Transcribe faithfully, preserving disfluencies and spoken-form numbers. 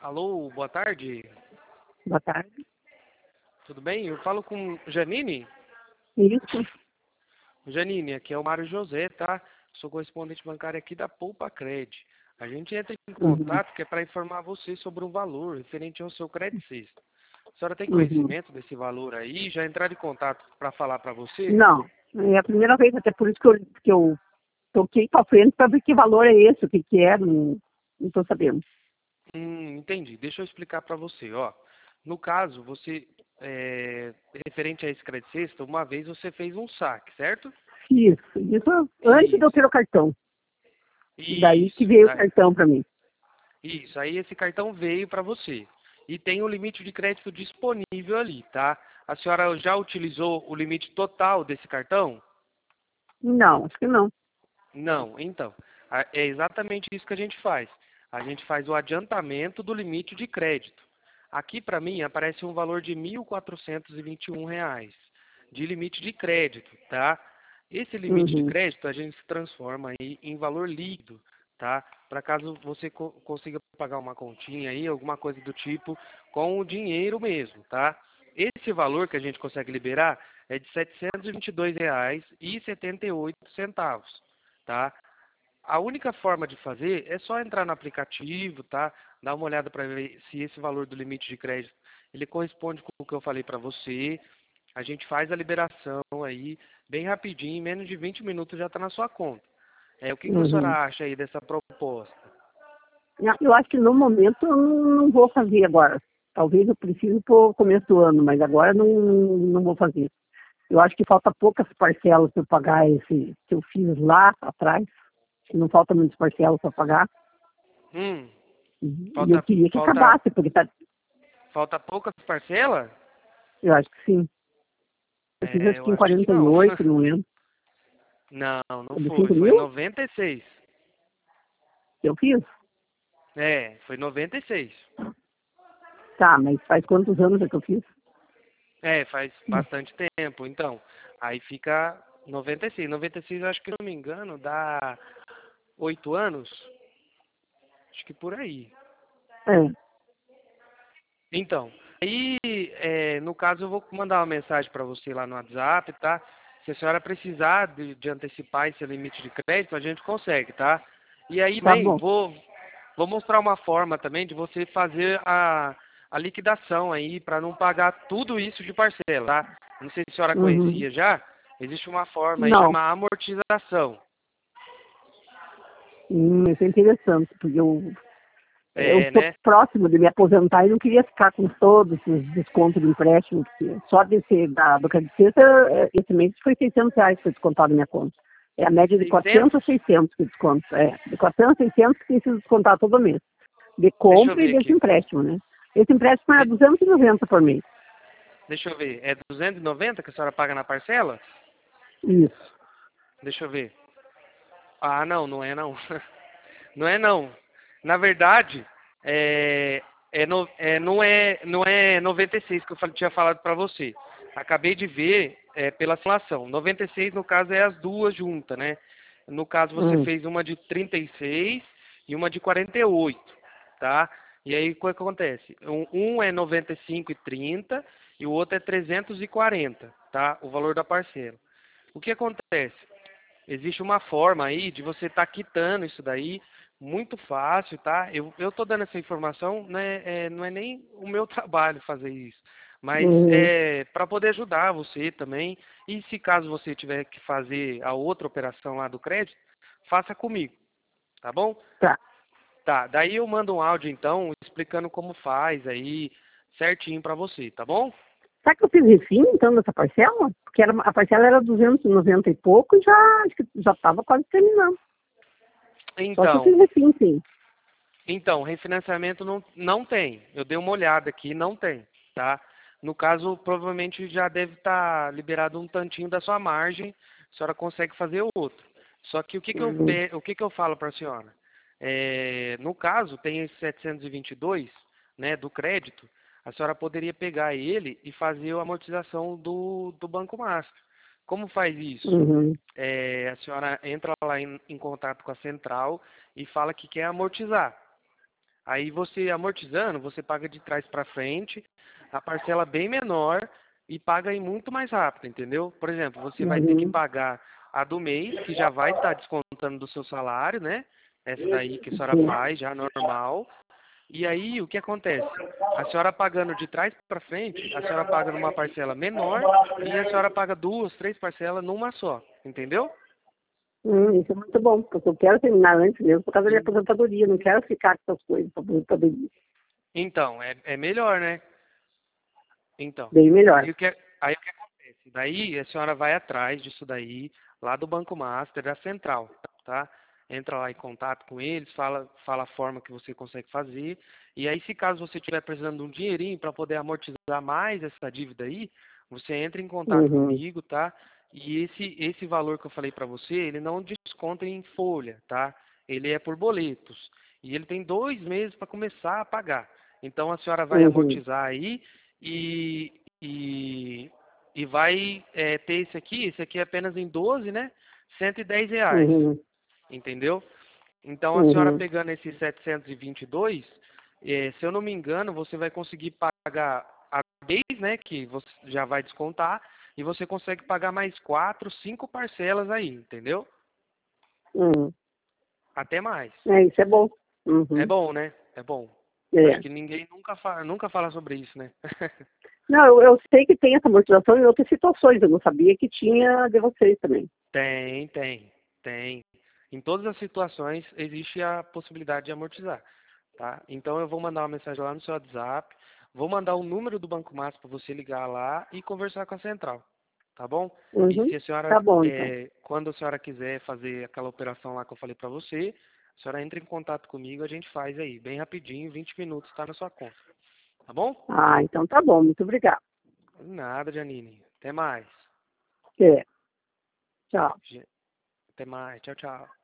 Alô, boa tarde. Boa tarde. Tudo bem? Eu falo com Janine. Isso. Janine, aqui é o Mário José, tá? Sou correspondente bancário aqui da Poupa Cred. A gente entra em Uhum. contato que é para informar você sobre um valor referente ao seu crédito sexto. A senhora tem Uhum. conhecimento desse valor aí? Já entraram em contato para falar para você? Não, é a primeira vez, até por isso que eu, que eu toquei para frente para ver que valor é esse, o que, que é, não estou sabendo. Hum, entendi. Deixa eu explicar para você, ó. No caso, você, é, referente a esse crédito sexto, uma vez você fez um saque, certo? Isso, isso antes de eu Isso. ter o cartão. E daí que Isso. veio o Da- cartão para mim. Isso, aí esse cartão veio para você. E tem o limite de crédito disponível ali, tá? A senhora já utilizou o limite total desse cartão? Não, acho que não. Não, então. a- É exatamente isso que a gente faz. A gente faz o adiantamento do limite de crédito. Aqui para mim aparece um valor de mil quatrocentos e e vinte e um reais de limite de crédito, tá? Esse limite de Uhum. crédito a gente transforma aí em valor líquido, tá? Para caso você co- consiga pagar uma continha aí, alguma coisa do tipo, com o dinheiro mesmo, tá? Esse valor que a gente consegue liberar é de setecentos e e vinte e dois reais e setenta e oito centavos, tá? A única forma de fazer é só entrar no aplicativo, tá? Dar uma olhada para ver se esse valor do limite de crédito ele corresponde com o que eu falei para você. A gente faz a liberação aí bem rapidinho, em menos de vinte minutos já está na sua conta. É, o que, que a Uhum. senhora acha aí dessa proposta? Não, eu acho que no momento eu não, não vou fazer agora. Talvez eu precise para o começo do ano, mas agora não, não vou fazer. Eu acho que falta poucas parcelas para eu pagar esse que eu fiz lá atrás. Acho que não falta muitas parcelas para pagar. Hum, E eu falta, queria que falta, acabasse, porque tá, falta poucas parcelas? eu acho que sim. Eu fiz É, acho eu que em acho que quarenta e não. oito não lembro. Não, não De foi. cinco Foi mil? noventa e seis. Eu fiz. É, foi noventa e seis. Tá, mas faz quantos anos é que eu fiz? É, faz bastante tempo. Então, aí fica noventa e seis. noventa e seis, eu acho que, se não me engano, dá oito anos. Acho que por aí. É, Então, aí, é, no caso, eu vou mandar uma mensagem para você lá no WhatsApp, tá? Se a senhora precisar de, de antecipar esse limite de crédito, a gente consegue, tá? E aí, tá bem, bom. vou, vou mostrar uma forma também de você fazer a, a liquidação aí, para não pagar tudo isso de parcela, tá? Não sei se a senhora Uhum. conhecia já. Existe uma forma aí Não, chamada amortização. hum, isso é interessante, porque eu eu É, estou né? próximo de me aposentar e não queria ficar com todos os descontos de empréstimo, porque só desse, da, do Crédito Sexta, eh, esse mês foi seiscentos reais que foi descontado na minha conta. É a média de quatrocentos a seiscentos? seiscentos que desconto. É, de quatrocentos a seiscentos que tem sido descontado todo mês. De Deixa eu compra e ver desse aqui. empréstimo, né? Esse empréstimo é De- duzentos e noventa por mês. deixa eu ver. É duzentos e noventa que a senhora paga na parcela? Isso. Deixa eu ver. Ah, não, não é não. Não é não. Na verdade, é, é, no- é, não é não é noventa e seis que eu fal- tinha falado para você. Acabei de ver é, pela simulação. noventa e seis no caso é as duas juntas, né? No caso você Hum, fez uma de trinta e seis e uma de quarenta e oito, tá? E aí o que acontece? Um, um é noventa e cinco e trinta e o outro é trezentos e quarenta, tá? O valor da parcela. O que acontece? Existe uma forma aí de você estar quitando isso daí muito fácil, tá? Eu, eu tô dando essa informação, né? É, não é nem o meu trabalho fazer isso, mas uhum. é para poder ajudar você também. E se caso você tiver que fazer a outra operação lá do crédito, faça comigo, tá bom? Tá. Tá, daí eu mando um áudio então explicando como faz aí certinho para você, tá bom? Será que eu fiz refim, então, nessa parcela? Porque era, a parcela era duzentos e noventa e pouco e já acho que já estava quase terminando. Só que eu Então, fiz refim, sim. Então, refinanciamento não, não tem. Eu dei uma olhada aqui, não tem, tá? No caso, provavelmente já deve estar liberado um tantinho da sua margem, a senhora consegue fazer outro. Só que o que, que, eu, Uhum. pe- o que, que eu falo para a senhora? É, no caso, tem esse setecentos e vinte e dois, né, do crédito, a senhora poderia pegar ele e fazer a amortização do, do Banco Master. Como faz isso? Uhum. É, a senhora entra lá em, em contato com a central e fala que quer amortizar. Aí você amortizando, você paga de trás para frente, a parcela bem menor e paga aí muito mais rápido, entendeu? Por exemplo, você vai ter que Uhum. pagar a do mês, que já vai estar descontando do seu salário, né? Essa daí que a senhora Sim. faz, já normal. E aí, o que acontece? A senhora pagando de trás para frente, a senhora paga numa parcela menor e a senhora paga duas, três parcelas numa só, entendeu? Hum, isso é muito bom, porque eu quero terminar antes mesmo por causa da minha aposentadoria, não quero ficar com essas coisas para aposentadoria. Então, é, é melhor, né? Então, Bem melhor. aí o que, aí o que acontece? Daí a senhora vai atrás disso daí, lá do Banco Master, da Central, tá? Entra lá em contato com eles, fala, fala a forma que você consegue fazer. E aí, se caso você estiver precisando de um dinheirinho para poder amortizar mais essa dívida aí, você entra em contato Uhum. comigo, tá? E esse, esse valor que eu falei para você, ele não desconta em folha, tá? Ele é por boletos. E ele tem dois meses para começar a pagar. Então a senhora vai Uhum. amortizar aí e, e, e vai é, ter esse aqui, esse aqui é apenas em doze, né? cento e dez reais, Uhum. entendeu? Então a senhora Uhum. pegando esses setecentos e vinte e dois, é, se eu não me engano, você vai conseguir pagar a vez, né? Que você já vai descontar, e você consegue pagar mais quatro, cinco parcelas aí, entendeu? Uhum. Até mais. É, isso é bom. É Uhum. bom, né? É bom. Acho É. que ninguém nunca fala, nunca fala sobre isso, né? Não, eu, eu sei que tem essa motivação em outras situações, eu não sabia que tinha de vocês também. Tem, tem, tem. Em todas as situações existe a possibilidade de amortizar, tá? Então eu vou mandar uma mensagem lá no seu WhatsApp, vou mandar o número do Banco Massa para você ligar lá e conversar com a central, tá bom? E Uhum. se a senhora, Tá bom, então. é, quando a senhora quiser fazer aquela operação lá que eu falei para você, a senhora entra em contato comigo, a gente faz aí, bem rapidinho, vinte minutos está na sua conta, tá bom? Ah, então tá bom, muito obrigada. Nada, Janine. Até mais. É. Tchau. Até mais. Tchau, tchau.